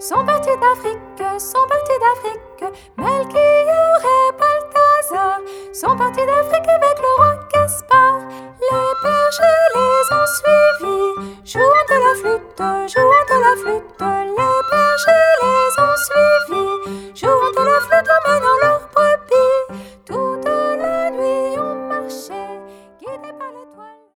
sont partis d'Afrique, Melchior et Balthazar sont partis d'Afrique avec le roi Gaspard. Les bergers les ont suivis, jouant de la flûte, les bergers les ont suivis, jouant de la flûte en menant